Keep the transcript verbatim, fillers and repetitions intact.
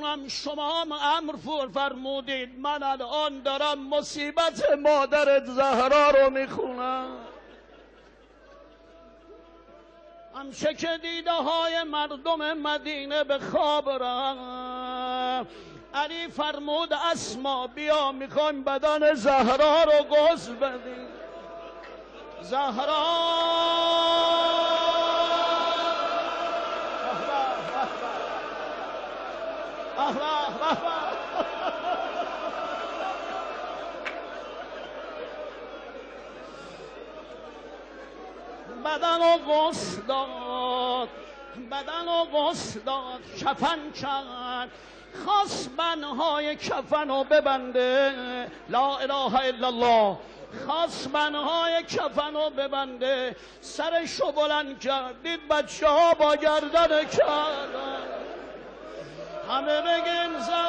هم شما هم امر فرمودید، من الان دارم مصیبت مادرت زهرا رو میخونم. همشه که دیده های مردم مدینه به خواب رفت، علی فرمود اسما بیا میخوایم بدن زهرا رو غسل بدیم. زهرا بدن و غسل داد، بدن و غسل داد، کفن کرد، خواست بنهای کفن رو ببنده. لا اله الا الله. خواست بنهای کفن رو ببنده، سرش رو بلند کرد، دید بچه ها با گردن کردن. همه بگیم زهرا